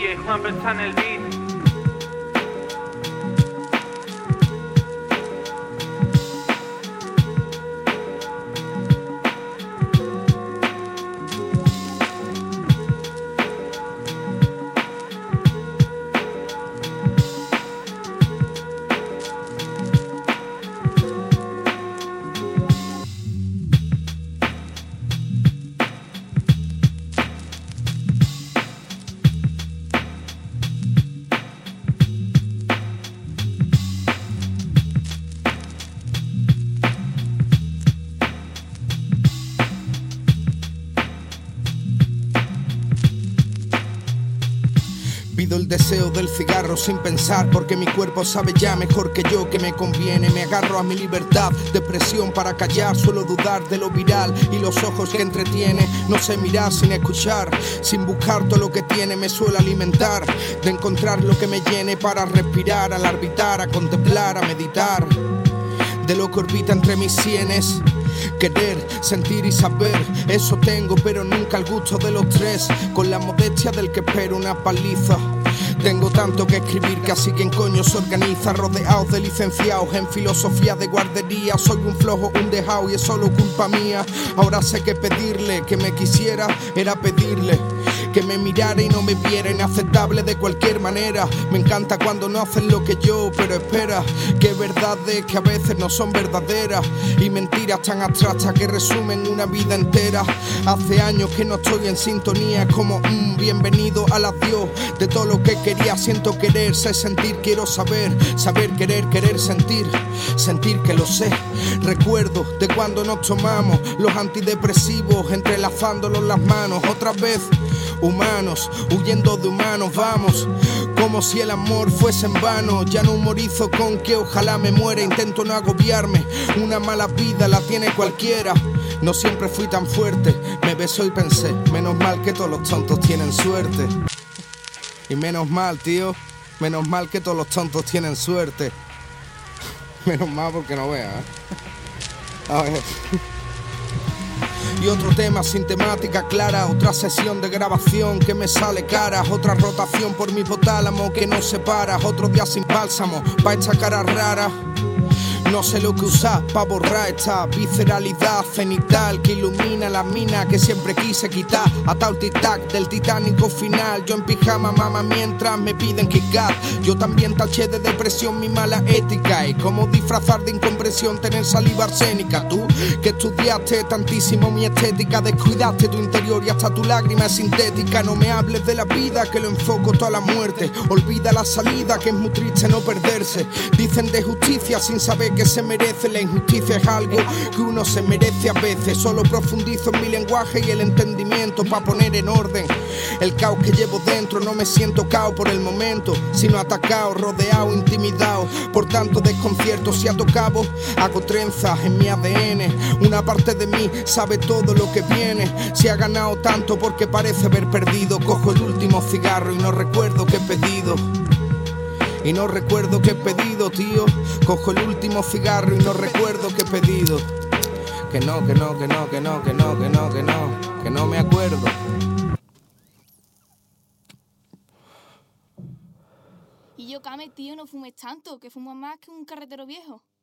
DJ Juan está en el beat. Pido el deseo del cigarro sin pensar, porque mi cuerpo sabe ya mejor que yo que me conviene. Me agarro a mi libertad de presión para callar, suelo dudar de lo viral y los ojos que entretiene. No sé mirar sin escuchar, sin buscar todo lo que tiene. Me suelo alimentar de encontrar lo que me llene para respirar, al arbitrar, a contemplar, a meditar. De lo que orbita entre mis sienes, querer, sentir y saber, eso tengo, pero nunca el gusto de los tres. Con la modestia del que espera una paliza. Tengo tanto que escribir que así quien coño se organiza. Rodeados de licenciados en filosofía de guardería. Soy un flojo, un dejado y es solo culpa mía. Ahora sé que pedirle que me quisiera era pedirle que me mirara y no me viera. Inaceptable de cualquier manera. Me encanta cuando no hacen lo que yo, pero espera, que verdades que a veces no son verdaderas y mentiras tan abstractas que resumen una vida entera. Hace años que no estoy en sintonía, es como bienvenido al adiós de todo lo que quería. Siento querer, sé sentir, quiero saber, saber querer, querer sentir, sentir que lo sé. Recuerdo de cuando nos tomamos los antidepresivos, entrelazándolos las manos. Otra vez humanos, huyendo de humanos, vamos, como si el amor fuese en vano. Ya no humorizo con que ojalá me muera, intento no agobiarme, una mala vida la tiene cualquiera. No siempre fui tan fuerte, me besó y pensé, menos mal que todos los tontos tienen suerte. Y menos mal, tío, menos mal que todos los tontos tienen suerte. Menos mal porque no veas, A ver. Y otro tema sin temática clara, otra sesión de grabación que me sale cara, otra rotación por mi hipotálamo que no se para, otro día sin bálsamo pa' esta cara rara. No sé lo que usar pa' borrar esta visceralidad cenital que ilumina la mina que siempre quise quitar. Atao el tic-tac del titánico final, yo en pijama mama mientras me piden kick-out. Yo también taché de depresión mi mala ética y cómo disfrazar de incomprensión tener saliva arsénica. Tú que estudiaste tantísimo mi estética, descuidaste tu interior y hasta tu lágrima es sintética. No me hables de la vida que lo enfoco toda la muerte, olvida la salida que es muy triste no perderse. Dicen de justicia sin saber que se merece. La injusticia es algo que uno se merece a veces. Solo profundizo en mi lenguaje y el entendimiento pa' poner en orden el caos que llevo dentro. No me siento cao por el momento, sino atacado, rodeado, intimidado por tanto desconcierto. Si ato cabo, hago trenzas en mi ADN. Una parte de mí sabe todo lo que viene. Si ha ganado tanto porque parece haber perdido. Cojo el último cigarro y no recuerdo qué he pedido. Y no recuerdo qué he pedido, tío. Cojo el último cigarro y no recuerdo qué he pedido. Que no, que no, que no, que no, que no, que no, que no, que no me acuerdo. Y yo, Kame, tío, no fumes tanto, que fumas más que un carretero viejo.